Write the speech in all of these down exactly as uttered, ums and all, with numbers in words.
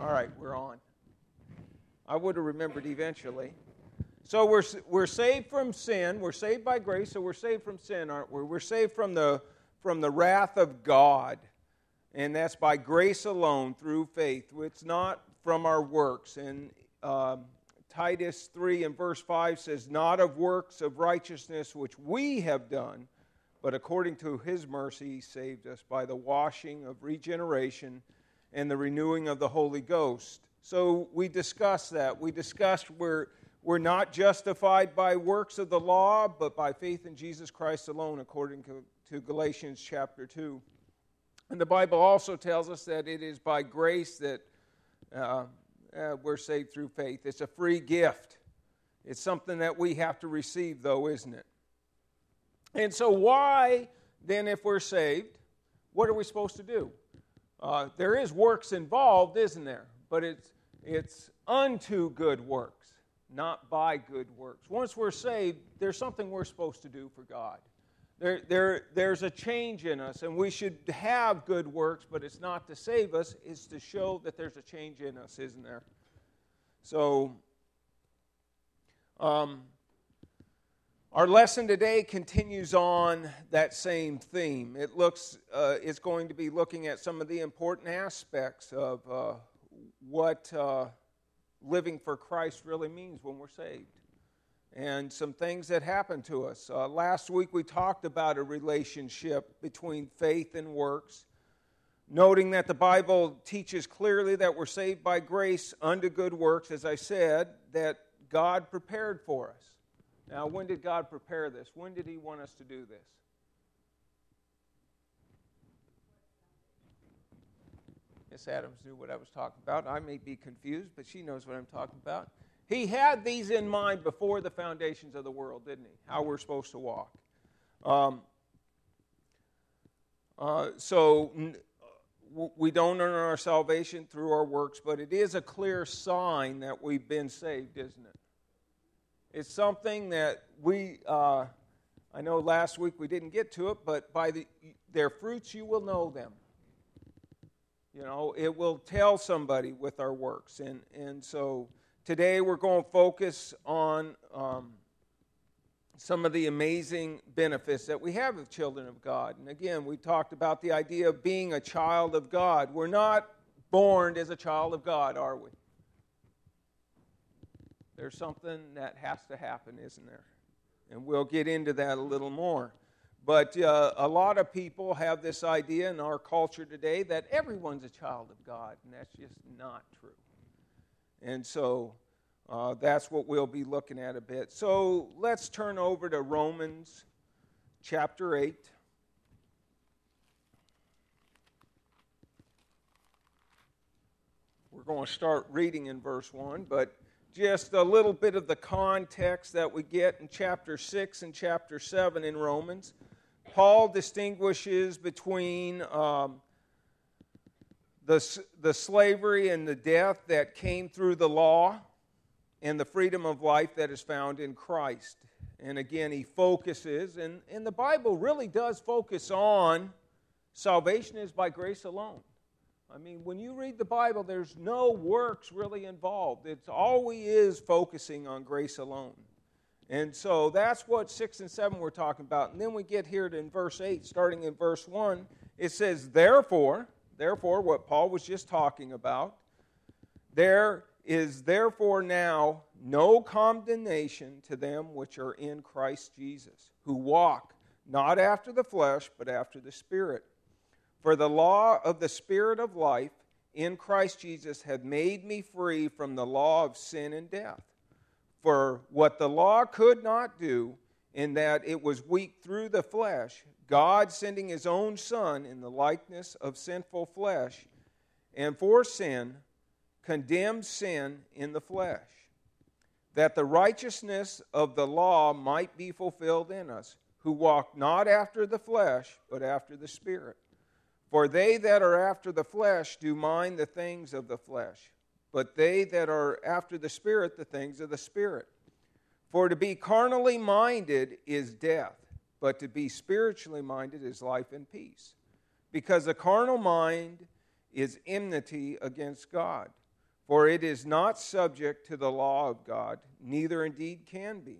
All right, we're on. I would have remembered eventually. So we're we're saved from sin. We're saved by grace, so we're saved from sin, aren't we? We're saved from the from the wrath of God. And that's by grace alone, through faith. It's not from our works. And uh, Titus three and verse five says, not of works of righteousness which we have done, but according to His mercy He saved us by the washing of regeneration and the renewing of the Holy Ghost. So we discussed that. We discussed we're, we're not justified by works of the law, but by faith in Jesus Christ alone, according to, to Galatians chapter two. And the Bible also tells us that it is by grace that uh, uh, we're saved through faith. It's a free gift. It's something that we have to receive, though, isn't it? And so why, then, if we're saved, what are we supposed to do? Uh, there is works involved, isn't there? But it's it's unto good works, not by good works. Once we're saved, there's something we're supposed to do for God. There, there, there's a change in us, and we should have good works, but it's not to save us, it's to show that there's a change in us, isn't there? So, um, our lesson today continues on that same theme. It looks, uh, it's going to be looking at some of the important aspects of uh, what uh, living for Christ really means when we're saved. And some things that happen to us. Uh, last week we talked about a relationship between faith and works, noting that the Bible teaches clearly that we're saved by grace unto good works, as I said, that God prepared for us. Now, when did God prepare this? When did He want us to do this? Miss Adams knew what I was talking about. I may be confused, but she knows what I'm talking about. He had these in mind before the foundations of the world, didn't He? How we're supposed to walk. Um, uh, so uh, we don't earn our salvation through our works, but it is a clear sign that we've been saved, isn't it? It's something that we, uh, I know last week we didn't get to it, but by the, their fruits you will know them. You know, it will tell somebody with our works. And, and so today we're going to focus on um, some of the amazing benefits that we have as children of God. And again, we talked about the idea of being a child of God. We're not born as a child of God, are we? There's something that has to happen, isn't there? And we'll get into that a little more. But uh, a lot of people have this idea in our culture today that everyone's a child of God, and that's just not true. And so uh, that's what we'll be looking at a bit. So let's turn over to Romans chapter eight. We're going to start reading in verse one, but just a little bit of the context that we get in chapter six and chapter seven in Romans. Paul distinguishes between um, the, the slavery and the death that came through the law and the freedom of life that is found in Christ. And again, he focuses, and, and the Bible really does focus on salvation is by grace alone. I mean, when you read the Bible, there's no works really involved. It's always is focusing on grace alone. And so that's what six and seven we're talking about. And then we get here to in verse eight, starting in verse one, it says, Therefore, therefore, what Paul was just talking about, there is therefore now no condemnation to them which are in Christ Jesus, who walk not after the flesh, but after the Spirit. For the law of the Spirit of life in Christ Jesus had made me free from the law of sin and death. For what the law could not do, in that it was weak through the flesh, God sending His own Son in the likeness of sinful flesh, and for sin, condemned sin in the flesh, that the righteousness of the law might be fulfilled in us, who walk not after the flesh, but after the Spirit. For they that are after the flesh do mind the things of the flesh, but they that are after the Spirit, the things of the Spirit. For to be carnally minded is death, but to be spiritually minded is life and peace. Because the carnal mind is enmity against God. For it is not subject to the law of God, neither indeed can be.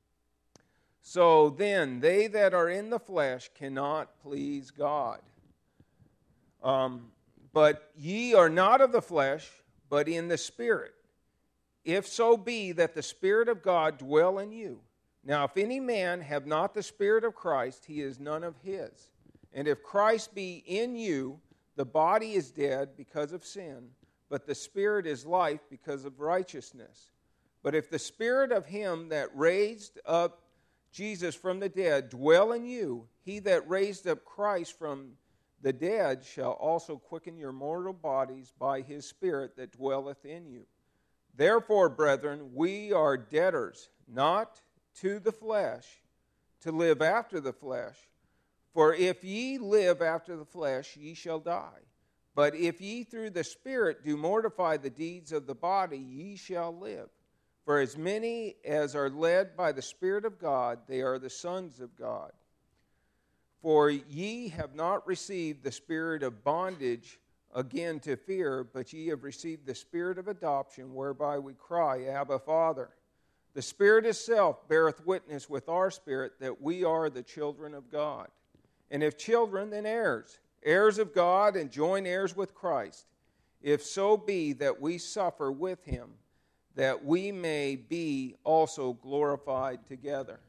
So then, they that are in the flesh cannot please God. Um, but ye are not of the flesh, but in the Spirit, if so be that the Spirit of God dwell in you. Now, if any man have not the Spirit of Christ, he is none of his. And if Christ be in you, the body is dead because of sin, but the Spirit is life because of righteousness. But if the Spirit of him that raised up Jesus from the dead dwell in you, he that raised up Christ from the dead shall also quicken your mortal bodies by his Spirit that dwelleth in you. Therefore, brethren, we are debtors, not to the flesh, to live after the flesh. For if ye live after the flesh, ye shall die. But if ye through the Spirit do mortify the deeds of the body, ye shall live. For as many as are led by the Spirit of God, they are the sons of God. For ye have not received the spirit of bondage again to fear, but ye have received the Spirit of adoption, whereby we cry, Abba, Father. The Spirit itself beareth witness with our spirit that we are the children of God. And if children, then heirs, heirs of God, and joint heirs with Christ, if so be that we suffer with him, that we may be also glorified together.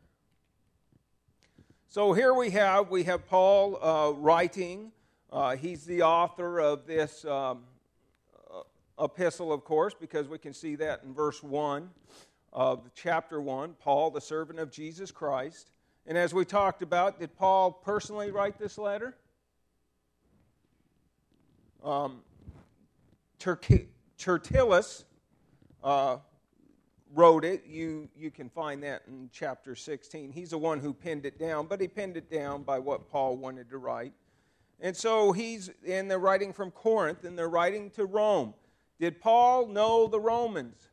So here we have, we have Paul uh, writing. Uh, he's the author of this um, uh, epistle, of course, because we can see that in verse one of chapter one, Paul, the servant of Jesus Christ. And as we talked about, did Paul personally write this letter? Um, Tertullus uh, wrote it. You, you can find that in chapter sixteen. He's the one who penned it down, but he penned it down by what Paul wanted to write. And so he's, and they're writing from Corinth, and they're writing to Rome. Did Paul know the Romans?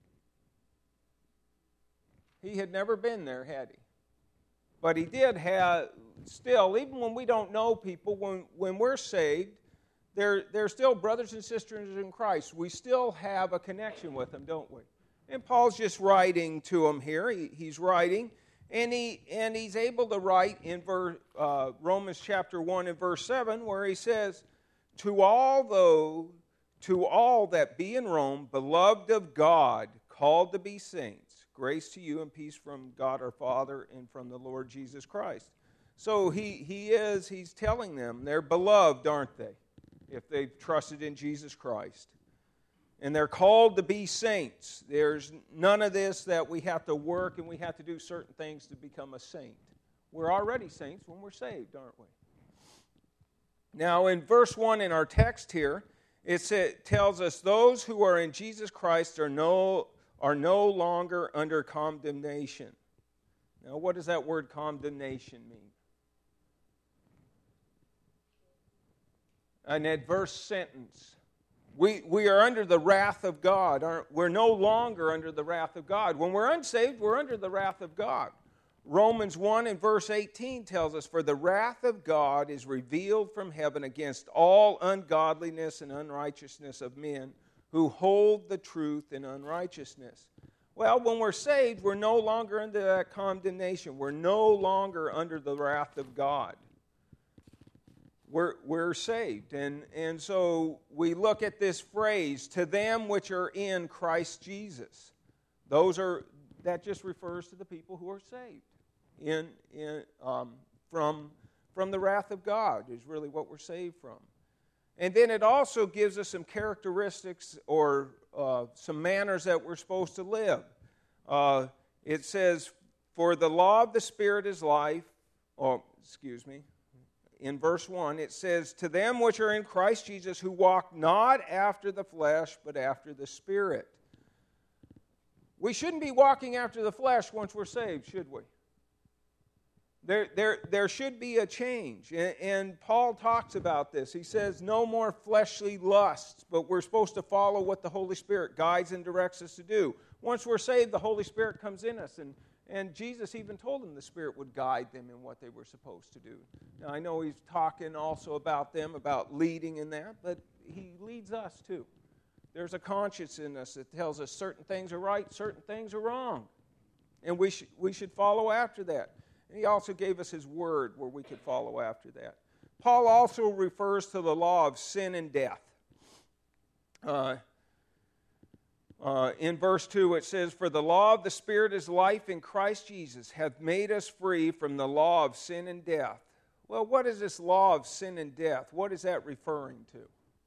He had never been there, had he? But he did have, still, even when we don't know people, when, when we're saved, they're, they're still brothers and sisters in Christ. We still have a connection with them, don't we? And Paul's just writing to them here. He, he's writing, and he and he's able to write in ver, uh, Romans chapter one and verse seven, where he says, To all those, to all that be in Rome, beloved of God, called to be saints, grace to you and peace from God our Father and from the Lord Jesus Christ. So he, he is, he's telling them they're beloved, aren't they? If they've trusted in Jesus Christ. And they're called to be saints. There's none of this that we have to work and we have to do certain things to become a saint. We're already saints when we're saved, aren't we? Now in verse one in our text here, it tells us those who are in Jesus Christ are no, are no longer under condemnation. Now what does that word condemnation mean? An adverse sentence. We, we are under the wrath of God. Aren't, we're no longer under the wrath of God. When we're unsaved, we're under the wrath of God. Romans one and verse eighteen tells us, For the wrath of God is revealed from heaven against all ungodliness and unrighteousness of men who hold the truth in unrighteousness. Well, when we're saved, we're no longer under that condemnation. We're no longer under the wrath of God. We're, we're saved. And, and so we look at this phrase, to them which are in Christ Jesus. Those are, that just refers to the people who are saved in, in, um, from, from the wrath of God is really what we're saved from. And then it also gives us some characteristics or uh, some manners that we're supposed to live. Uh, it says, for the law of the Spirit is life, or excuse me, in verse one, it says, to them which are in Christ Jesus, who walk not after the flesh, but after the Spirit. We shouldn't be walking after the flesh once we're saved, should we? There, there, there should be a change. And, and Paul talks about this. He says, no more fleshly lusts, but we're supposed to follow what the Holy Spirit guides and directs us to do. Once we're saved, the Holy Spirit comes in us, and And Jesus even told them the Spirit would guide them in what they were supposed to do. Now, I know he's talking also about them, about leading in that, but he leads us too. There's a conscience in us that tells us certain things are right, certain things are wrong. And we, sh- we should follow after that. And he also gave us his word where we could follow after that. Paul also refers to the law of sin and death. Uh, uh, in verse two it says, "For the law of the Spirit is life in Christ Jesus, hath made us free from the law of sin and death." Well, what is this law of sin and death? What is that referring to?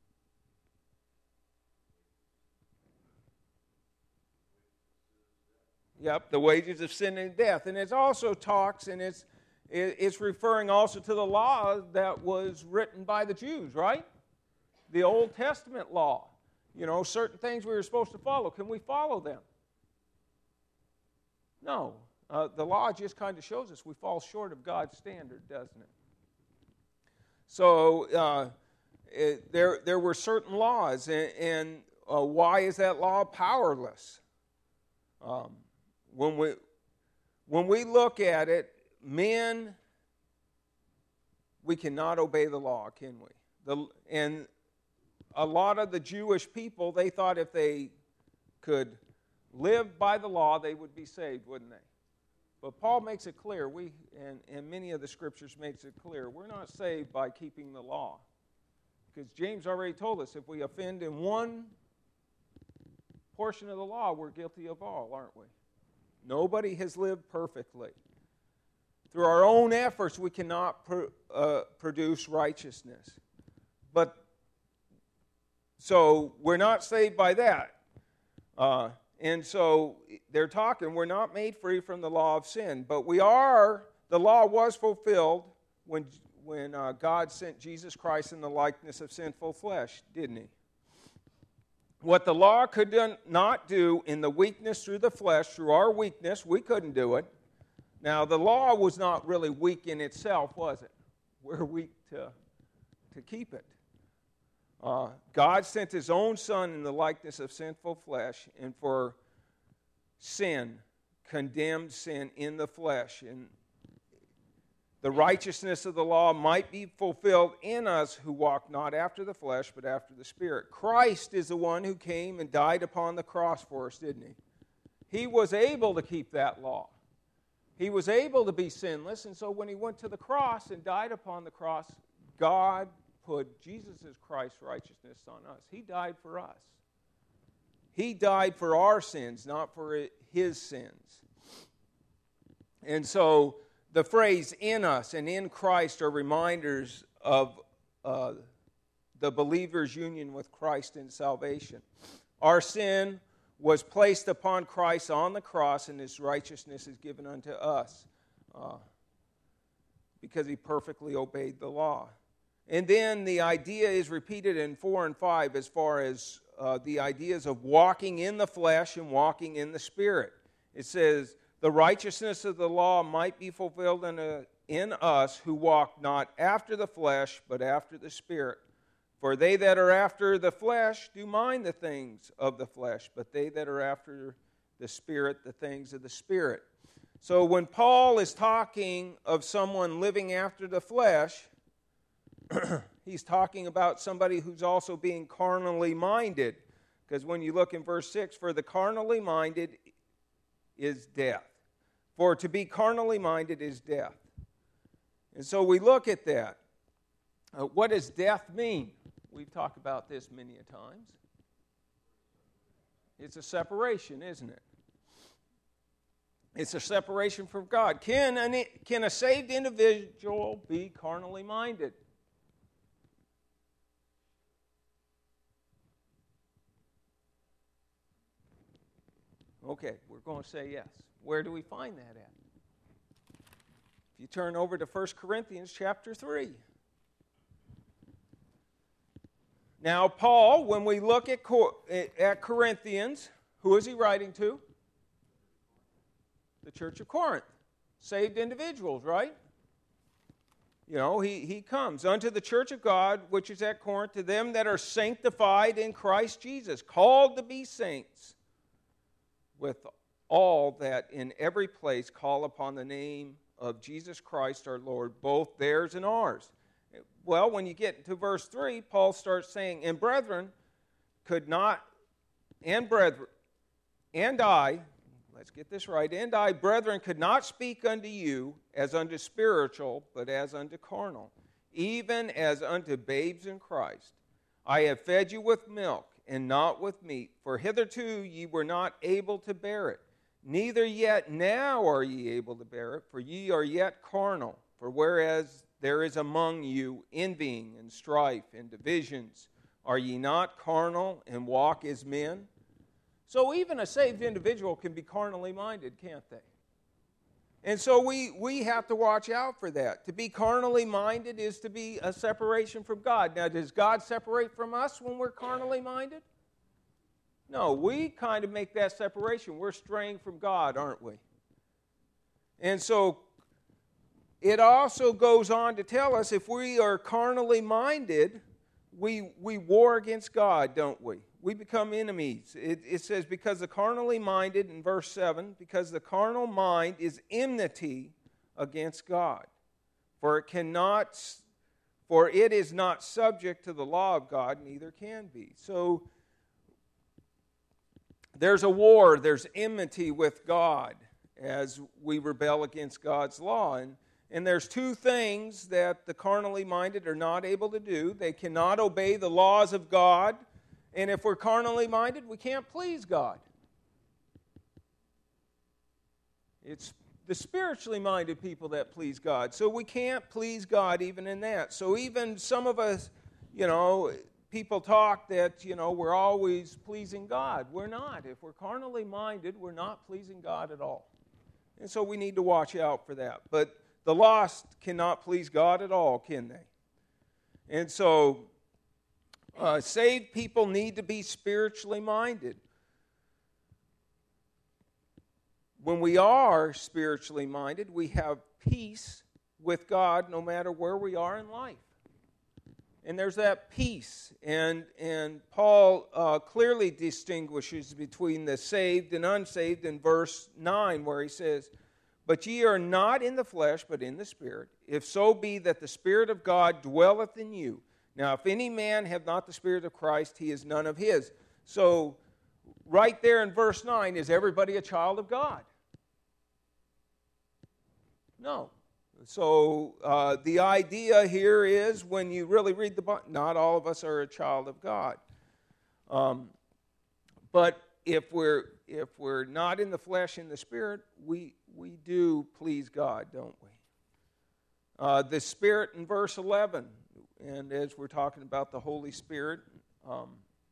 Yep, the wages of sin and death. And it also talks, and it's, it's referring also to the law that was written by the Jews, right? The Old Testament law. You know, certain things we were supposed to follow. Can we follow them? No. Uh, the law just kind of shows us we fall short of God's standard, doesn't it? So uh, it, there, there were certain laws, and, and uh, why is that law powerless? Um, when we when we look at it, men, we cannot obey the law, can we? The, and a lot of the Jewish people, they thought if they could live by the law, they would be saved, wouldn't they? But Paul makes it clear, we and, and many of the scriptures makes it clear, we're not saved by keeping the law. Because James already told us, if we offend in one portion of the law, we're guilty of all, aren't we? Nobody has lived perfectly. Through our own efforts, we cannot pro, uh, produce righteousness. But, so, we're not saved by that. Uh, and so, they're talking, we're not made free from the law of sin. But we are, the law was fulfilled when, when uh, God sent Jesus Christ in the likeness of sinful flesh, didn't he? What the law could not do in the weakness through the flesh, through our weakness, we couldn't do it. Now, the law was not really weak in itself, was it? We're weak to, to keep it. Uh, God sent his own Son in the likeness of sinful flesh, and for sin, condemned sin in the flesh. And the righteousness of the law might be fulfilled in us who walk not after the flesh, but after the Spirit. Christ is the one who came and died upon the cross for us, didn't he? He was able to keep that law. He was able to be sinless, and so when he went to the cross and died upon the cross, God put Jesus' Christ's righteousness on us. He died for us. He died for our sins, not for his sins. And so the phrase "in us" and "in Christ" are reminders of uh, the believer's union with Christ in salvation. Our sin was placed upon Christ on the cross, and his righteousness is given unto us uh, because he perfectly obeyed the law. And then the idea is repeated in four and five as far as uh, the ideas of walking in the flesh and walking in the Spirit. It says, "The righteousness of the law might be fulfilled in, a, in us who walk not after the flesh, but after the Spirit. For they that are after the flesh do mind the things of the flesh, but they that are after the Spirit, the things of the Spirit." So when Paul is talking of someone living after the flesh, he's talking about somebody who's also being carnally minded. Because when you look in verse six, "For the carnally minded is death." For to be carnally minded is death. And so we look at that. Uh, what does death mean? We've talked about this many a times. It's a separation, isn't it? It's a separation from God. Can, an, can a saved individual be carnally minded? Okay, we're going to say yes. Where do we find that at? If you turn over to First Corinthians chapter three. Now, Paul, when we look at, at Corinthians, who is he writing to? The church of Corinth. Saved individuals, right? You know, he, he comes unto the church of God, which is at Corinth, to them that are sanctified in Christ Jesus, called to be saints, with all that in every place call upon the name of Jesus Christ our Lord, both theirs and ours. Well, when you get to verse three, Paul starts saying, "And brethren, could not and brethren, and I, let's get this right, and I, brethren, could not speak unto you as unto spiritual, but as unto carnal, even as unto babes in Christ. I have fed you with milk, and not with meat, for hitherto ye were not able to bear it. Neither yet now are ye able to bear it, for ye are yet carnal. For whereas there is among you envying and strife and divisions, are ye not carnal and walk as men? So even a saved individual can be carnally minded, can't they? And so we, we have to watch out for that. To be carnally minded is to be a separation from God. Now, does God separate from us when we're carnally minded? No, we kind of make that separation. We're straying from God, aren't we? And so it also goes on to tell us if we are carnally minded, we, we war against God, don't we? We become enemies. It, it says, because the carnally minded, in verse seven, because the carnal mind is enmity against God. For it cannot, for it is not subject to the law of God, neither can be. So there's a war, there's enmity with God as we rebel against God's law. And, and there's two things that the carnally minded are not able to do. They cannot obey the laws of God. And if we're carnally minded, we can't please God. It's the spiritually minded people that please God. So we can't please God even in that. So even some of us, you know, people talk that, you know, we're always pleasing God. We're not. If we're carnally minded, we're not pleasing God at all. And so we need to watch out for that. But the lost cannot please God at all, can they? And so Uh, saved people need to be spiritually minded. When we are spiritually minded, we have peace with God no matter where we are in life. And there's that peace. And, and Paul uh, clearly distinguishes between the saved and unsaved in verse nine, where he says, but ye are not in the flesh, but in the Spirit, if so be that the Spirit of God dwelleth in you. Now, if any man have not the Spirit of Christ, he is none of his. So, right there in verse nine, is everybody a child of God? No. So, uh, the idea here is, when you really read the Bible, not all of us are a child of God. Um, but if we're if we're not in the flesh, in the Spirit, we we do please God, don't we? Uh, the Spirit in verse eleven. And as we're talking about the Holy Spirit, um,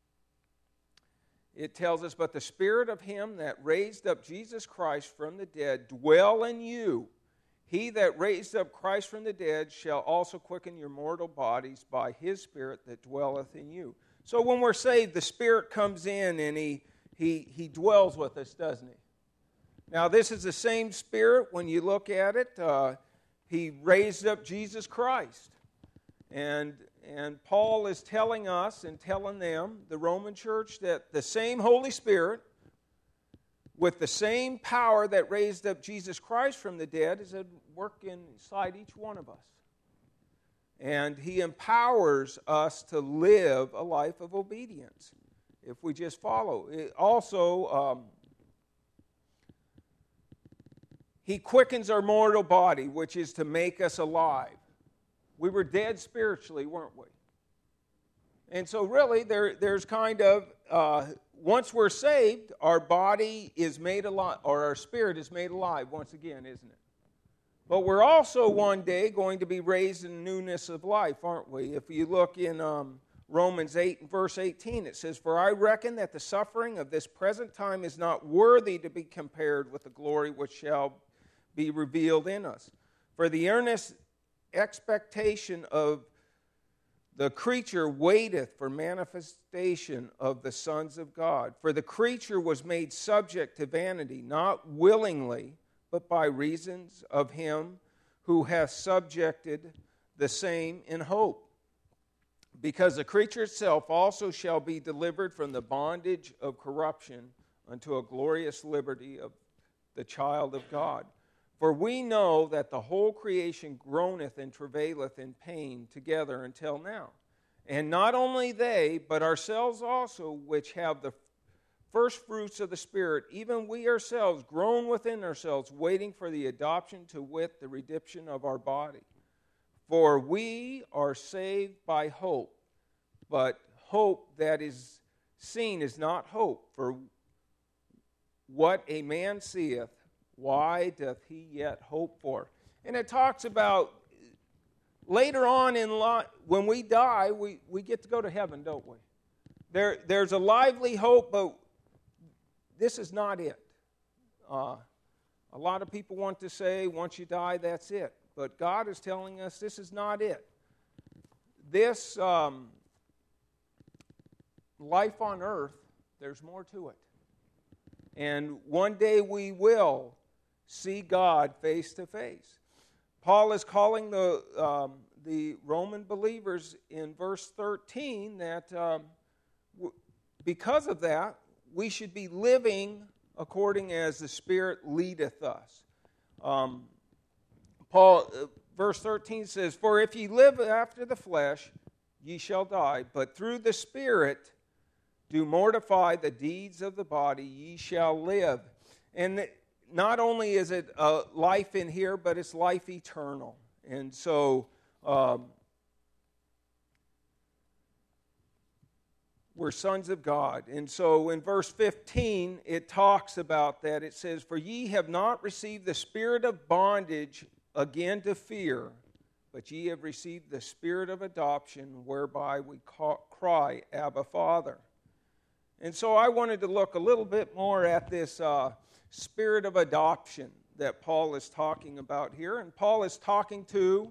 it tells us, but the Spirit of him that raised up Jesus Christ from the dead dwell in you. He that raised up Christ from the dead shall also quicken your mortal bodies by his Spirit that dwelleth in you. So when we're saved, the Spirit comes in and he, he, he dwells with us, doesn't he? Now, this is the same Spirit when you look at it. Uh, he raised up Jesus Christ. And, and Paul is telling us and telling them, the Roman church, that the same Holy Spirit, with the same power that raised up Jesus Christ from the dead, is at work inside each one of us. And he empowers us to live a life of obedience if we just follow. It also, um, he quickens our mortal body, which is to make us alive. We were dead spiritually, weren't we? And so really, there, there's kind of, uh, once we're saved, our body is made alive, or our spirit is made alive once again, isn't it? But we're also one day going to be raised in newness of life, aren't we? If you look in um, Romans eight and verse eighteen, it says, for I reckon that the suffering of this present time is not worthy to be compared with the glory which shall be revealed in us. For the earnest expectation of the creature waiteth for manifestation of the sons of God. For the creature was made subject to vanity, not willingly, but by reasons of him who hath subjected the same in hope. Because the creature itself also shall be delivered from the bondage of corruption unto a glorious liberty of the child of God. For we know that the whole creation groaneth and travaileth in pain together until now. And not only they, but ourselves also, which have the first fruits of the Spirit, even we ourselves, groan within ourselves, waiting for the adoption to wit, the redemption of our body. For we are saved by hope, but hope that is seen is not hope. For what a man seeth, why doth he yet hope for? And it talks about later on in life, when we die, we, we get to go to heaven, don't we? There, there's a lively hope, but this is not it. Uh, a lot of people want to say, once you die, that's it. But God is telling us this is not it. This um, life on earth, there's more to it. And one day we will see God face to face. Paul is calling the um, the Roman believers in verse thirteen that um, w- because of that, we should be living according as the Spirit leadeth us. Um, Paul, uh, verse thirteen says, "For if ye live after the flesh, ye shall die, but through the Spirit do mortify the deeds of the body, ye shall live." And th- not only is it uh, life in here, but it's life eternal. And so um, we're sons of God. And so in verse fifteen, it talks about that. It says, "For ye have not received the spirit of bondage again to fear, but ye have received the spirit of adoption, whereby we ca- cry, Abba, Father." And so I wanted to look a little bit more at this uh, spirit of adoption that Paul is talking about here. And Paul is talking to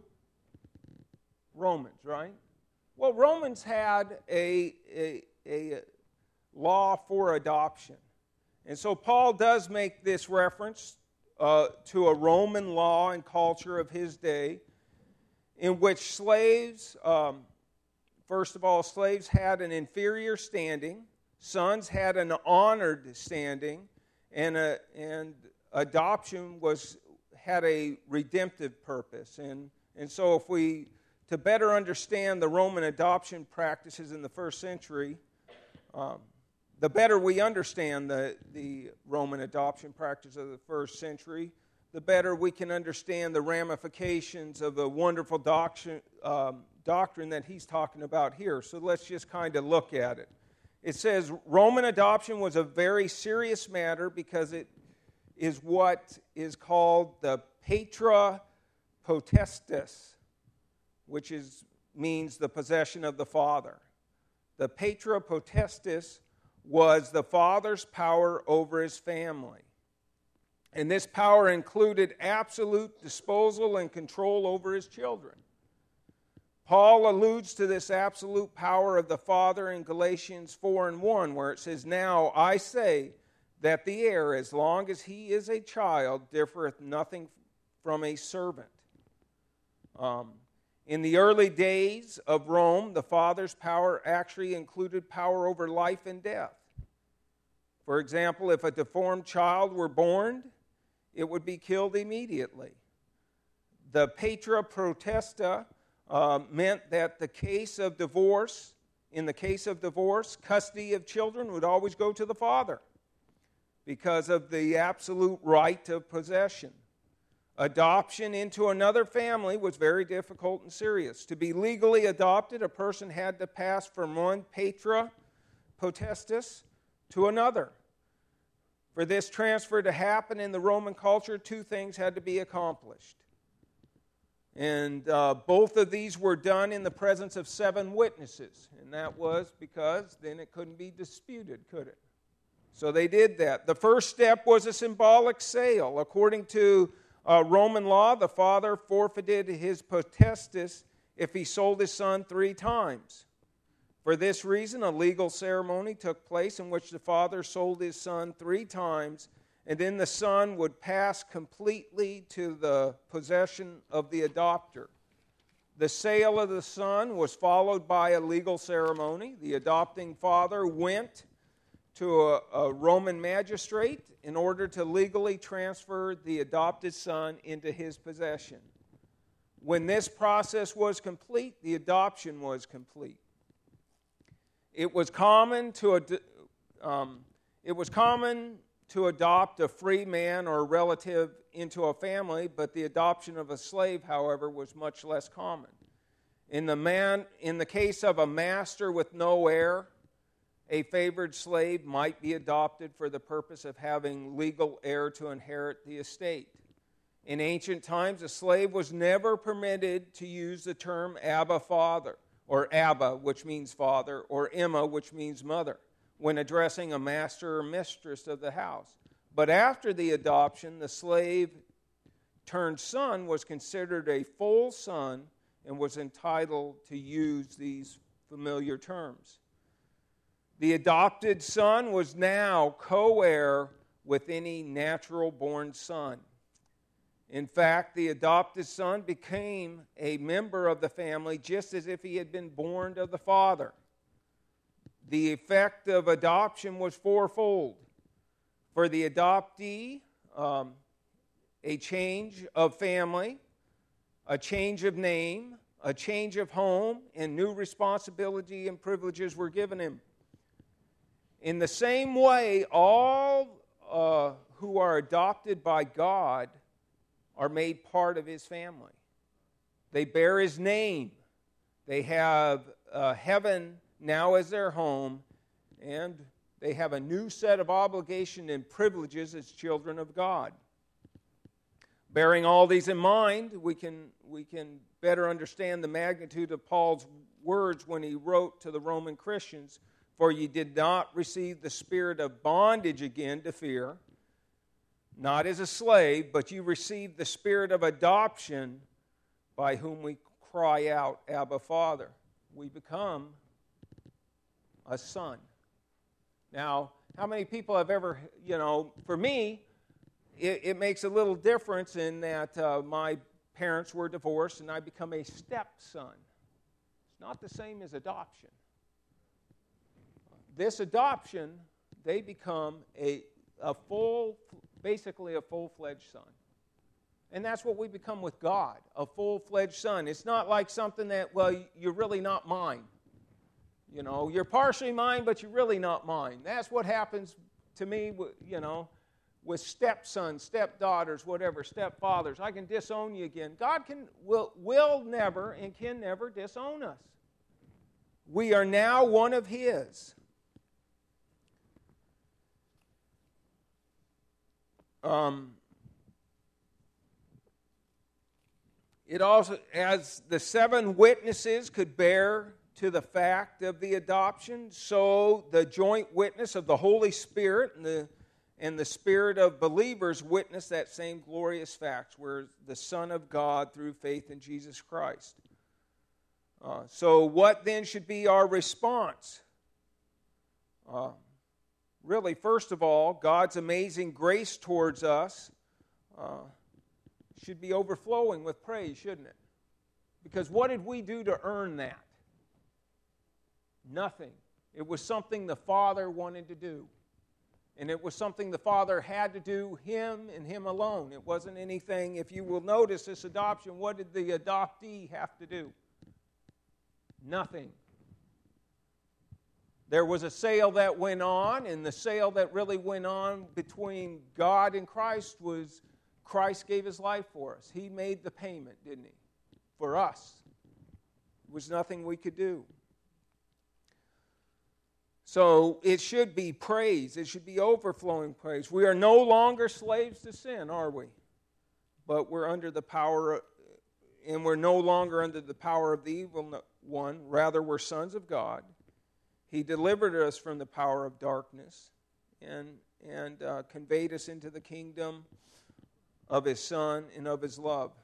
Romans, right? Well, Romans had a, a, a law for adoption. And so Paul does make this reference uh, to a Roman law and culture of his day in which slaves, um, first of all, slaves had an inferior standing. Sons had an honored standing, and a, and adoption was had a redemptive purpose. And and so, if we to better understand the Roman adoption practices in the first century, um, the better we understand the the Roman adoption practice of the first century, the better we can understand the ramifications of the wonderful doctrine um, doctrine that he's talking about here. So let's just kind of look at it. It says Roman adoption was a very serious matter because it is what is called the Patra Potestas, which is means the possession of the father. The Patra Potestas was the father's power over his family. And this power included absolute disposal and control over his children. Paul alludes to this absolute power of the Father in Galatians four and one, where it says, "Now I say that the heir, as long as he is a child, differeth nothing from a servant." Um, in the early days of Rome, the father's power actually included power over life and death. For example, if a deformed child were born, it would be killed immediately. The Patra Potesta Uh, meant that the case of divorce, in the case of divorce, custody of children would always go to the father because of the absolute right of possession. Adoption into another family was very difficult and serious. To be legally adopted, a person had to pass from one Patra Potestas to another. For this transfer to happen in the Roman culture, two things had to be accomplished. And uh, both of these were done in the presence of seven witnesses. And that was because then it couldn't be disputed, could it? So they did that. The first step was a symbolic sale. According to uh, Roman law, the father forfeited his potestas if he sold his son three times. For this reason, a legal ceremony took place in which the father sold his son three times, and then the son would pass completely to the possession of the adopter. The sale of the son was followed by a legal ceremony. The adopting father went to a, a Roman magistrate in order to legally transfer the adopted son into his possession. When this process was complete, the adoption was complete. It was common to um, It was common to adopt a free man or a relative into a family, but the adoption of a slave, however, was much less common. In the man, in the case of a master with no heir, a favored slave might be adopted for the purpose of having legal heir to inherit the estate. In ancient times, a slave was never permitted to use the term Abba, Father, or Abba, which means father, or Emma, which means mother, when addressing a master or mistress of the house. But after the adoption, the slave turned son was considered a full son and was entitled to use these familiar terms. The adopted son was now co-heir with any natural-born son. In fact, the adopted son became a member of the family just as if he had been born of the father. The effect of adoption was fourfold. For the adoptee, um, a change of family, a change of name, a change of home, and new responsibility and privileges were given him. In the same way, all uh, who are adopted by God are made part of His family. They bear His name. They have uh, heaven now as their home, and they have a new set of obligation and privileges as children of God. Bearing all these in mind, we can, we can better understand the magnitude of Paul's words when he wrote to the Roman Christians, "For ye did not receive the spirit of bondage again to fear, not as a slave, but you received the spirit of adoption, by whom we cry out, Abba, Father." We become a son. Now, how many people have ever, you know, for me, it, it makes a little difference in that uh, my parents were divorced and I become a stepson. It's not the same as adoption. This adoption, they become a, a full, basically a full-fledged son. And that's what we become with God, a full-fledged son. It's not like something that, well, you're really not mine. You know, you're partially mine, but you're really not mine. That's what happens to me, you know, with stepsons, stepdaughters, whatever, stepfathers. I can disown you again. God can will, will never and can never disown us. We are now one of His. Um, it also, as the seven witnesses could bear to the fact of the adoption, so the joint witness of the Holy Spirit and the, and the Spirit of believers witness that same glorious fact. We're the Son of God through faith in Jesus Christ. Uh, so what then should be our response? Uh, really, first of all, God's amazing grace towards us uh, should be overflowing with praise, shouldn't it? Because what did we do to earn that? Nothing. It was something the Father wanted to do. And it was something the Father had to do, Him and Him alone. It wasn't anything, if you will notice this adoption, what did the adoptee have to do? Nothing. There was a sale that went on, and the sale that really went on between God and Christ was Christ gave His life for us. He made the payment, didn't He? For us. It was nothing we could do. So it should be praise. It should be overflowing praise. We are no longer slaves to sin, are we? But we're under the power, and we're no longer under the power of the evil one. Rather, we're sons of God. He delivered us from the power of darkness and, and uh, conveyed us into the kingdom of His Son and of His love.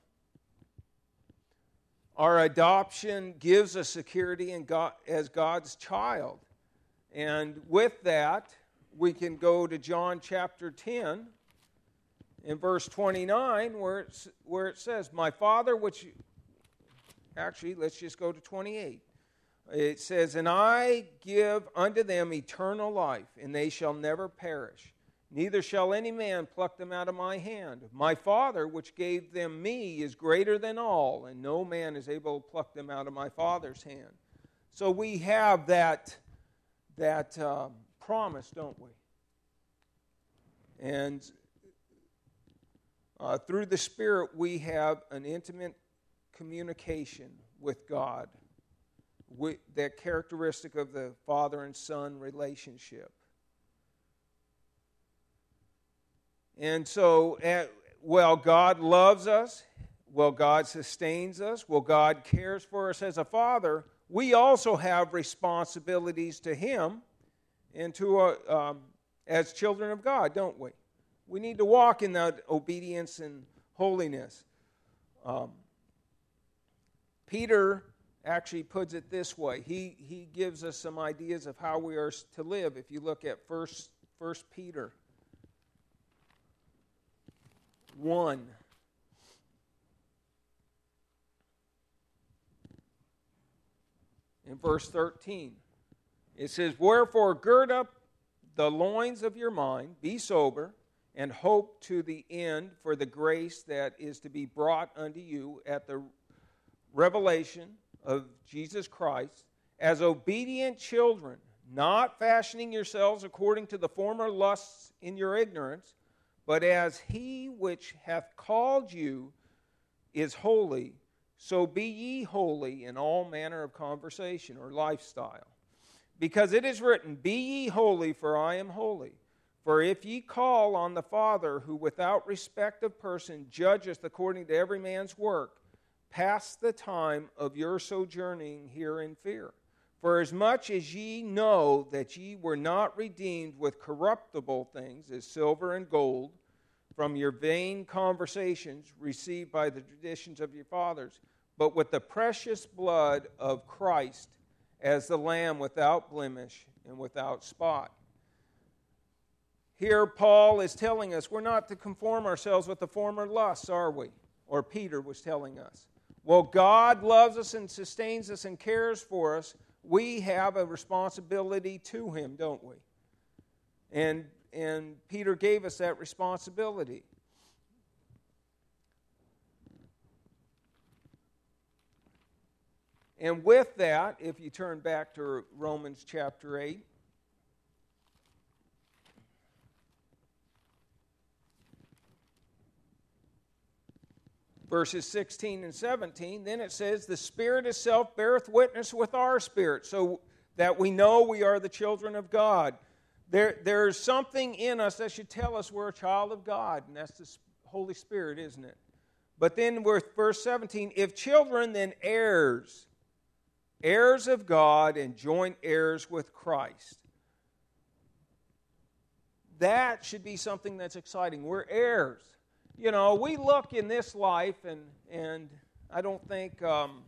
Our adoption gives us security in God, as God's child. And with that, we can go to John chapter ten, in verse twenty-nine, where, it's, where it says, "My Father, which..." Actually, let's just go to twenty-eight. It says, "And I give unto them eternal life, and they shall never perish. Neither shall any man pluck them out of my hand. My Father, which gave them me, is greater than all, and no man is able to pluck them out of my Father's hand." So we have that... That um, promise, don't we? And uh, through the Spirit, we have an intimate communication with God, we, that characteristic of the father and son relationship. And so, at, well, God loves us, well, God sustains us, well, God cares for us as a father, we also have responsibilities to Him and to uh, um, as children of God, don't we? We need to walk in that obedience and holiness. Um, Peter actually puts it this way. He he gives us some ideas of how we are to live. If you look at First First Peter one. In verse thirteen, it says, "Wherefore gird up the loins of your mind, be sober, and hope to the end for the grace that is to be brought unto you at the revelation of Jesus Christ, as obedient children, not fashioning yourselves according to the former lusts in your ignorance, but as He which hath called you is holy, so be ye holy in all manner of conversation," or lifestyle. "Because it is written, Be ye holy, for I am holy. For if ye call on the Father, who without respect of person judgeth according to every man's work, pass the time of your sojourning here in fear. For as much as ye know that ye were not redeemed with corruptible things, as silver and gold, from your vain conversations received by the traditions of your fathers, but with the precious blood of Christ, as the Lamb without blemish and without spot." Here Paul is telling us we're not to conform ourselves with the former lusts, are we? Or Peter was telling us. Well, God loves us and sustains us and cares for us. We have a responsibility to Him, don't we? And, and Peter gave us that responsibility. And with that, if you turn back to Romans chapter eight, verses sixteen and seventeen, then it says, "The Spirit itself beareth witness with our spirit, so that we know we are the children of God." There, there's something in us that should tell us we're a child of God, and that's the Holy Spirit, isn't it? But then with verse seventeen, "If children, then heirs, heirs of God and joint heirs with Christ." That should be something that's exciting. We're heirs. You know, we look in this life, and and I don't think um,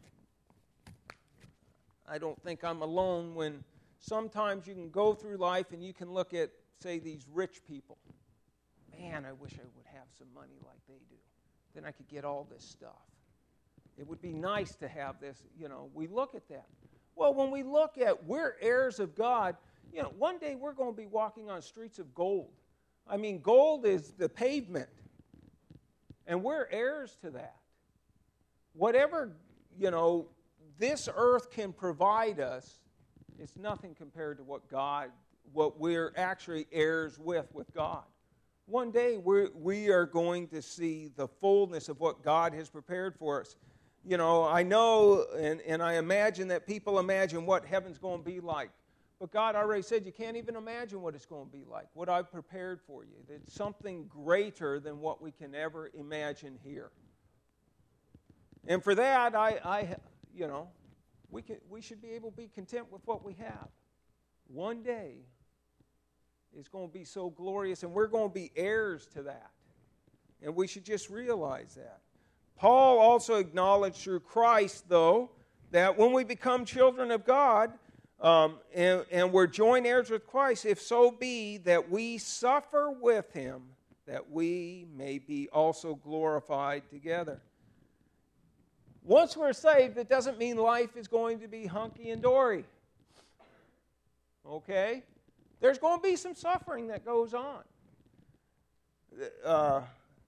I don't think I'm alone when sometimes you can go through life and you can look at, say, these rich people. Man, I wish I would have some money like they do. Then I could get all this stuff. It would be nice to have this, you know. We look at that. Well, when we look at we're heirs of God, you know, one day we're going to be walking on streets of gold. I mean, gold is the pavement. And we're heirs to that. Whatever, you know, this earth can provide us, it's nothing compared to what God, what we're actually heirs with, with God. One day we're, we are going to see the fullness of what God has prepared for us. You know, I know and, and I imagine that people imagine what heaven's going to be like. But God already said you can't even imagine what it's going to be like, what I've prepared for you. It's something greater than what we can ever imagine here. And for that, I, I you know, we can, we should be able to be content with what we have. One day, it's going to be so glorious, and we're going to be heirs to that. And we should just realize that. Paul also acknowledged through Christ, though, that when we become children of God, Um, and, and we're joint heirs with Christ, if so be that we suffer with Him, that we may be also glorified together. Once we're saved, it doesn't mean life is going to be hunky and dory. Okay? There's going to be some suffering that goes on. Uh,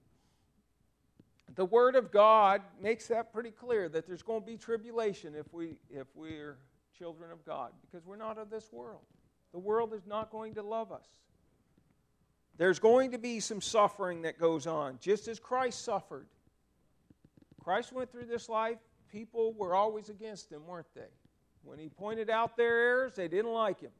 the Word of God makes that pretty clear, that there's going to be tribulation if we if we're children of God, because we're not of this world. The world is not going to love us. There's going to be some suffering that goes on, just as Christ suffered. Christ went through this life. People were always against him, weren't they? When he pointed out their errors, they didn't like him.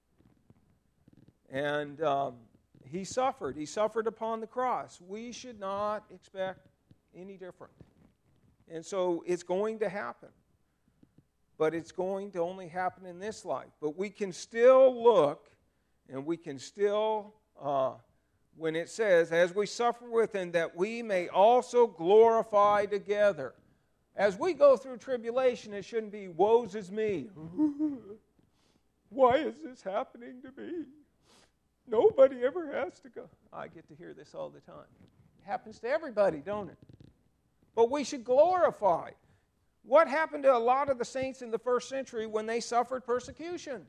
And um, he suffered. He suffered upon the cross. We should not expect any different. And so it's going to happen. But it's going to only happen in this life. But we can still look, and we can still, uh, when it says, as we suffer with him, that we may also glorify together. As we go through tribulation, it shouldn't be, woes is me. Why is this happening to me? Nobody ever has to go. I get to hear this all the time. It happens to everybody, don't it? But we should glorify. What happened to a lot of the saints in the first century when they suffered persecution?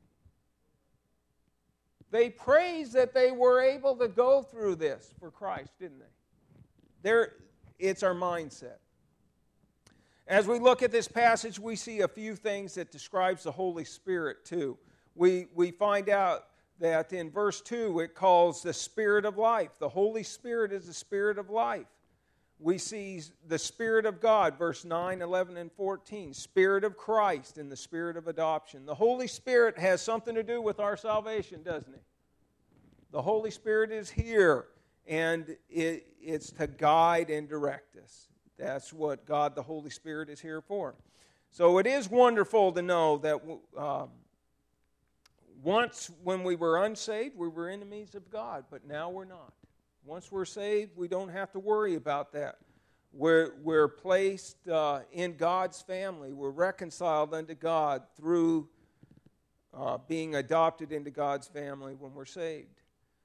They praised that they were able to go through this for Christ, didn't they? There, it's our mindset. As we look at this passage, we see a few things that describes the Holy Spirit too. We, we find out that in verse two it calls the Spirit of life. The Holy Spirit is the Spirit of life. We see the Spirit of God, verse nine, eleven, and fourteen. Spirit of Christ and the Spirit of adoption. The Holy Spirit has something to do with our salvation, doesn't it? The Holy Spirit is here, and it, it's to guide and direct us. That's what God, the Holy Spirit, is here for. So it is wonderful to know that um, once when we were unsaved, we were enemies of God, but now we're not. Once we're saved, we don't have to worry about that. We're, we're placed uh, in God's family. We're reconciled unto God through uh, being adopted into God's family when we're saved.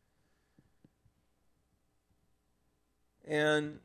And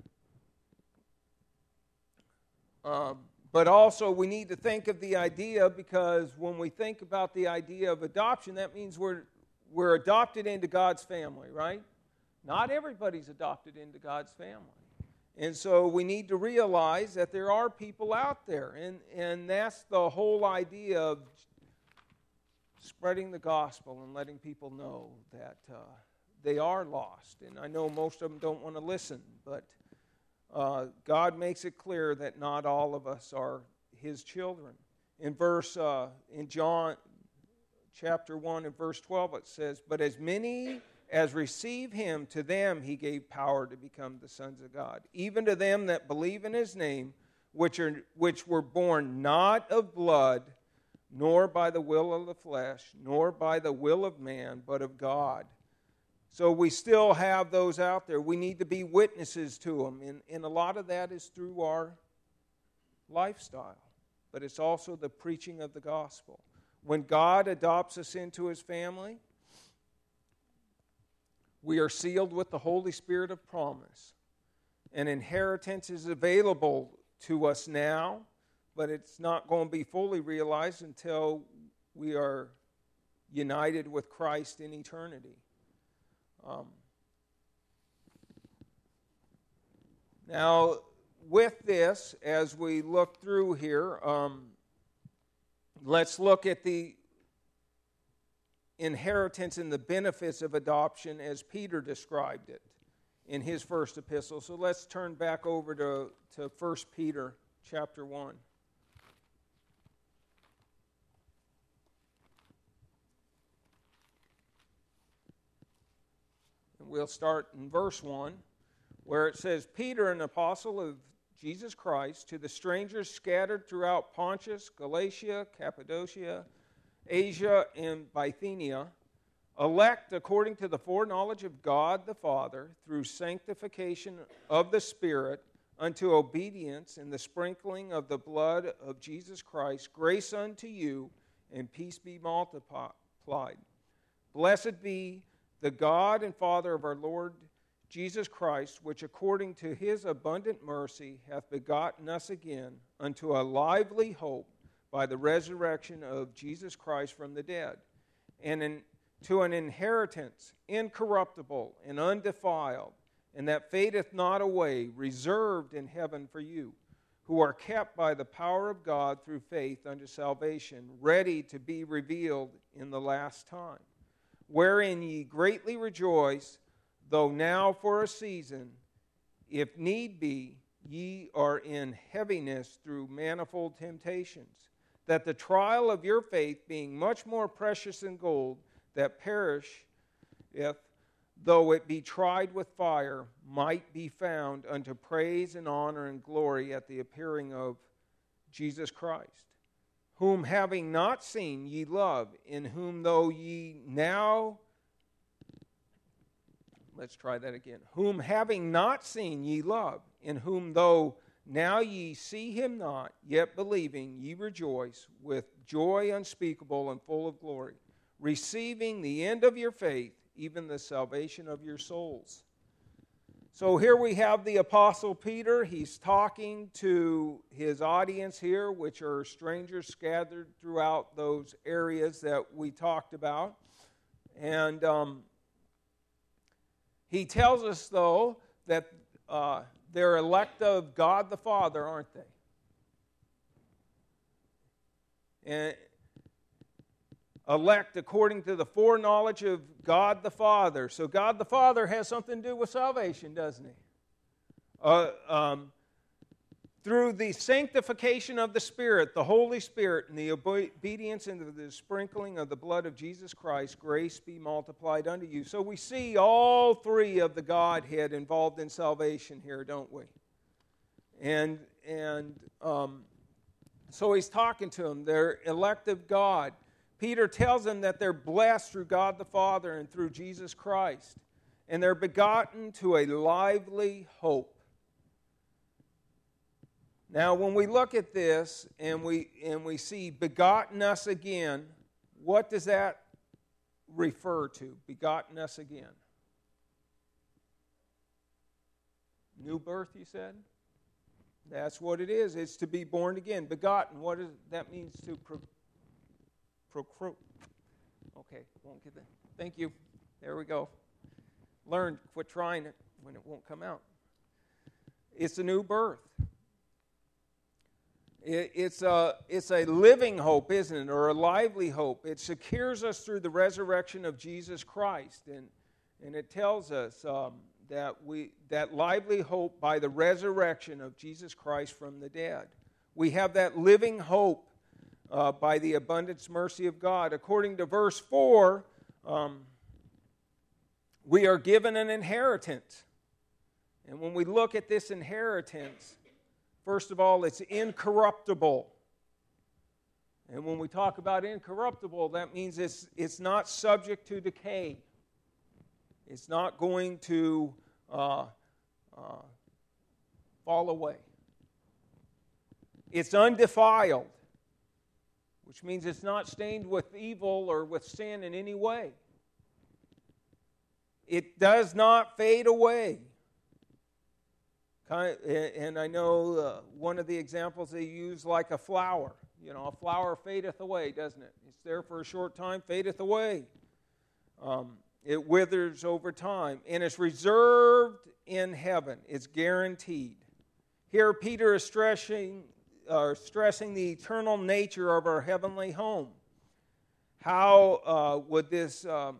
uh, but also we need to think of the idea, because when we think about the idea of adoption, that means we're we're adopted into God's family, right? Not everybody's adopted into God's family. And so we need to realize that there are people out there. And, and that's the whole idea of spreading the gospel and letting people know that uh, they are lost. And I know most of them don't want to listen, but uh, God makes it clear that not all of us are his children. In verse, uh, in John chapter one and verse twelve, it says, "But as many as receive him, to them he gave power to become the sons of God, even to them that believe in his name, which are which were born not of blood, nor by the will of the flesh, nor by the will of man, but of God." So we still have those out there. We need to be witnesses to them, and, and a lot of that is through our lifestyle. But it's also the preaching of the gospel. When God adopts us into his family, we are sealed with the Holy Spirit of promise. An inheritance is available to us now, but it's not going to be fully realized until we are united with Christ in eternity. Um, now, with this, as we look through here, um, let's look at the inheritance and the benefits of adoption as Peter described it in his first epistle. So let's turn back over to, to First Peter chapter one. And we'll start in verse one, where it says, "Peter, an apostle of Jesus Christ, to the strangers scattered throughout Pontus, Galatia, Cappadocia, Asia, and Bithynia, elect according to the foreknowledge of God the Father, through sanctification of the Spirit, unto obedience in the sprinkling of the blood of Jesus Christ, grace unto you, and peace be multiplied. Blessed be the God and Father of our Lord Jesus Christ, which according to his abundant mercy hath begotten us again unto a lively hope by the resurrection of Jesus Christ from the dead, and in, to an inheritance incorruptible and undefiled, and that fadeth not away, reserved in heaven for you, who are kept by the power of God through faith unto salvation, ready to be revealed in the last time. wherein ye greatly rejoice, though now for a season, if need be, ye are in heaviness through manifold temptations, that the trial of your faith, being much more precious than gold, that perish, if though it be tried with fire, might be found unto praise and honor and glory at the appearing of Jesus Christ, whom having not seen ye love, in whom though ye now, let's try that again, whom having not seen ye love, in whom though now ye see him not, yet believing ye rejoice with joy unspeakable and full of glory, receiving the end of your faith, even the salvation of your souls. So here we have the Apostle Peter. He's talking to his audience here, which are strangers scattered throughout those areas that we talked about. And um, he tells us, though, that uh, they're elect of God the Father, aren't they? And elect according to the foreknowledge of God the Father. So God the Father has something to do with salvation, doesn't he? Uh, um, through the sanctification of the Spirit, the Holy Spirit, and the obedience and the sprinkling of the blood of Jesus Christ, grace be multiplied unto you. So we see all three of the Godhead involved in salvation here, don't we? And, and um, so he's talking to them. They're elect of God. Peter tells them that they're blessed through God the Father and through Jesus Christ. And they're begotten to a lively hope. Now, when we look at this and we, and we see begotten us again, what does that refer to? Begotten us again. New birth, you said? That's what it is. It's to be born again. Begotten, what is that means to pro- procreate. Okay, won't get that. Thank you. There we go. Learn, quit trying it when it won't come out. It's a new birth. It, it's, a, it's a living hope, isn't it, or a lively hope. It secures us through the resurrection of Jesus Christ, and, and it tells us um, that, we, that lively hope by the resurrection of Jesus Christ from the dead. We have that living hope Uh, by the abundance mercy of God. According to verse four, um, we are given an inheritance. And when we look at this inheritance, first of all, it's incorruptible. And when we talk about incorruptible, that means it's, it's not subject to decay. It's not going to uh, uh, fall away. It's undefiled, which means it's not stained with evil or with sin in any way. It does not fade away. And I know uh, one of the examples they use, like a flower. You know, a flower fadeth away, doesn't it? It's there for a short time, fadeth away. Um, it withers over time. And it's reserved in heaven. It's guaranteed. Here Peter is stressing Uh, stressing the eternal nature of our heavenly home. How uh, would this, um,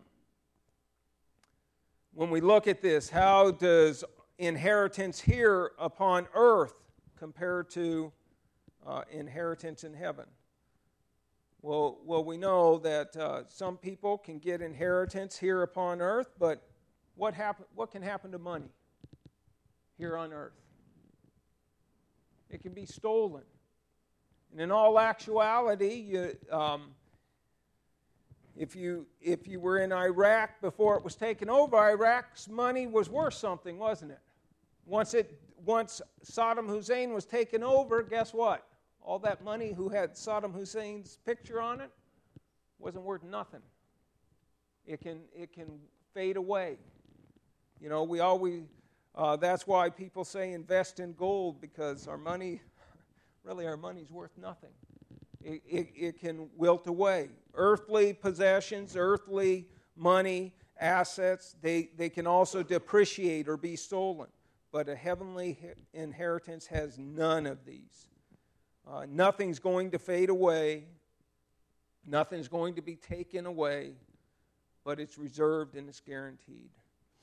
when we look at this, how does inheritance here upon earth compare to uh, inheritance in heaven? Well, well, we know that uh, some people can get inheritance here upon earth, but what happen, what can happen to money here on earth? It can be stolen. And in all actuality, you, um, if you if you were in Iraq before it was taken over, Iraq's money was worth something, wasn't it? Once it once Saddam Hussein was taken over, guess what? All that money who had Saddam Hussein's picture on it wasn't worth nothing. It can it can fade away. You know, we always uh, that's why people say invest in gold, because our money. Really, our money's worth nothing. It, it, it can wilt away. Earthly possessions, earthly money, assets, they, they can also depreciate or be stolen. But a heavenly inheritance has none of these. Uh, nothing's going to fade away. Nothing's going to be taken away. but it's reserved and it's guaranteed.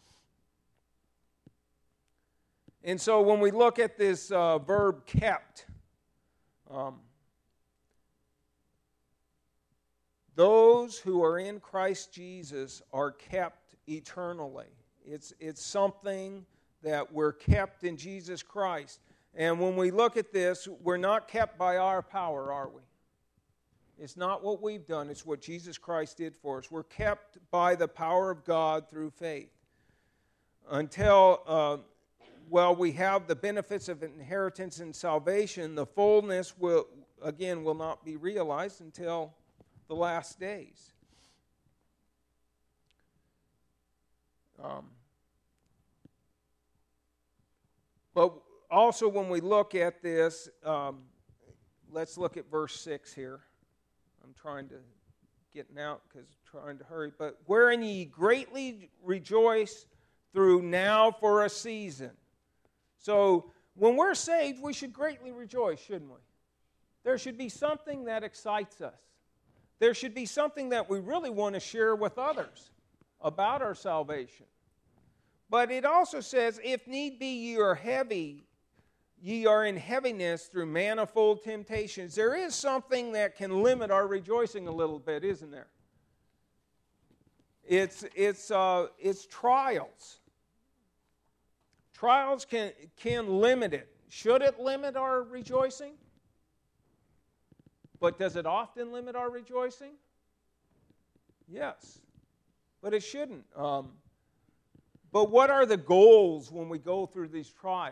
And so when we look at this uh, verb kept, um, those who are in Christ Jesus are kept eternally. It's, it's something that we're kept in Jesus Christ. And when we look at this, we're not kept by our power, are we? It's not what we've done, it's what Jesus Christ did for us. We're kept by the power of God through faith. Until, uh, well, we have the benefits of inheritance and salvation, the fullness will, again, will not be realized until the last days. Um, but also when we look at this, um, let's look at verse six here. I'm trying to get out because I'm trying to hurry. But wherein ye greatly rejoice through now for a season. So when we're saved, we should greatly rejoice, shouldn't we? There should be something that excites us. There should be something that we really want to share with others about our salvation. But it also says, if need be, ye are heavy, ye are in heaviness through manifold temptations. There is something that can limit our rejoicing a little bit, isn't there? It's, it's, uh, it's trials. Trials can, can limit it. Should it limit our rejoicing? But does it often limit our rejoicing? Yes. But it shouldn't. Um, but what are the goals when we go through these trials?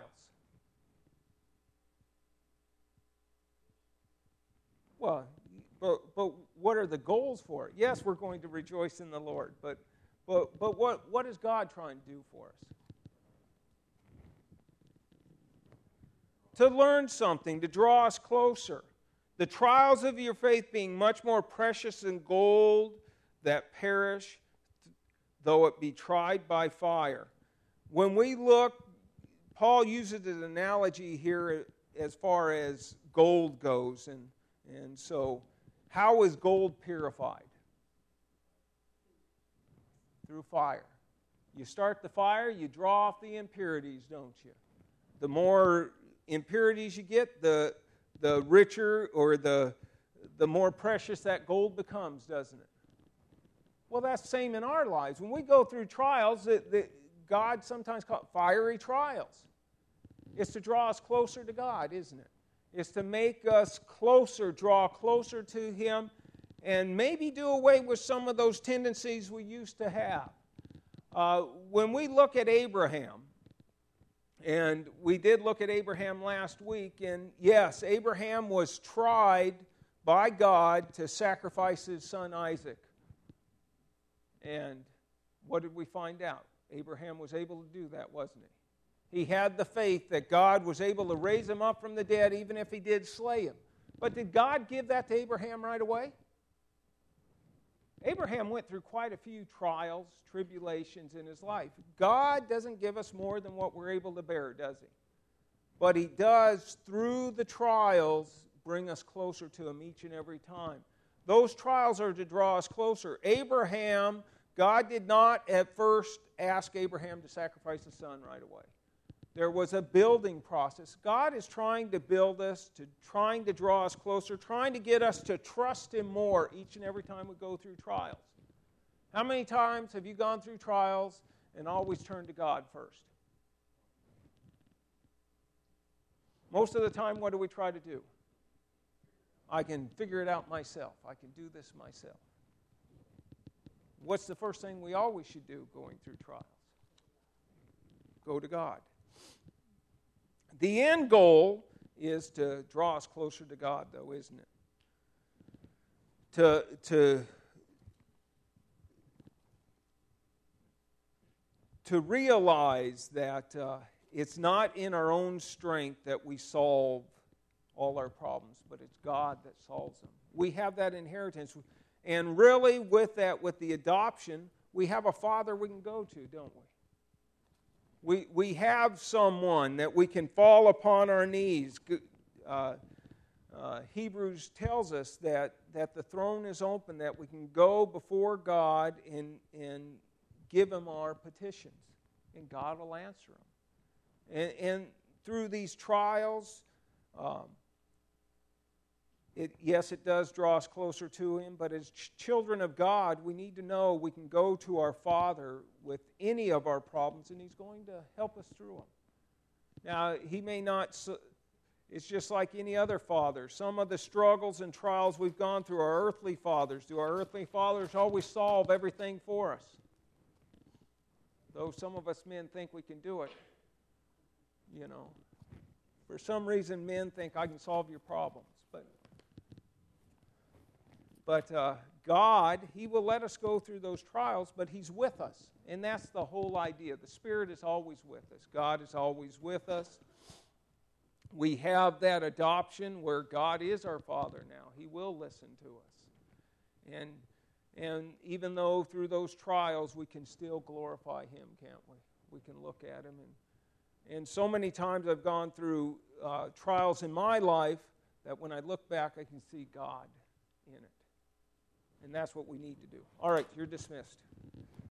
Well, but, but what are the goals for it? Yes, we're going to rejoice in the Lord. But, but, but what, what is God trying to do for us? To learn something, to draw us closer. The trials of your faith being much more precious than gold that perish, though it be tried by fire. When we look, Paul uses an analogy here as far as gold goes. And, and so, how is gold purified? Through fire. You start the fire, you draw off the impurities, don't you? The more impurities you get, the the richer or the, the more precious that gold becomes, doesn't it? Well, that's the same in our lives. When we go through trials, that, that God sometimes calls fiery trials. It's to draw us closer to God, isn't it? It's to make us closer, draw closer to Him, and maybe do away with some of those tendencies we used to have. Uh, when we look at Abraham, and we did look at Abraham last week, and yes, Abraham was tried by God to sacrifice his son Isaac. And what did we find out? Abraham was able to do that, wasn't he? He had the faith that God was able to raise him up from the dead even if he did slay him. But did God give that to Abraham right away? Abraham went through quite a few trials, tribulations in his life. God doesn't give us more than what we're able to bear, does He? But He does, through the trials, bring us closer to Him each and every time. Those trials are to draw us closer. Abraham, God did not at first ask Abraham to sacrifice his son right away. There was a building process. God is trying to build us, to trying to draw us closer, trying to get us to trust Him more each and every time we go through trials. How many times have you gone through trials and always turned to God first? Most of the time, what do we try to do? I can figure it out myself. I can do this myself. What's the first thing we always should do going through trials? Go to God. The end goal is to draw us closer to God, though, isn't it? To, to, to realize that uh, it's not in our own strength that we solve all our problems, but it's God that solves them. We have that inheritance. And really, with that, with the adoption, we have a Father we can go to, don't we? We, we have someone that we can fall upon our knees. Uh, uh, Hebrews tells us that, that the throne is open, that we can go before God and, and give Him our petitions, and God will answer them. And, and through these trials, um, It, yes, it does draw us closer to Him, but as ch- children of God, we need to know we can go to our Father with any of our problems, and He's going to help us through them. Now, He may not, it's just like any other father. Some of the struggles and trials we've gone through are earthly fathers. Do our earthly fathers always solve everything for us? Though some of us men think we can do it. You know, for some reason, men think I can solve your problems, but But uh, God, He will let us go through those trials, but He's with us. And that's the whole idea. The Spirit is always with us. God is always with us. We have that adoption where God is our Father now. He will listen to us. And, and even though through those trials we can still glorify Him, can't we? We can look at Him. And, and so many times I've gone through uh, trials in my life that when I look back I can see God in it. And that's what we need to do. All right, you're dismissed.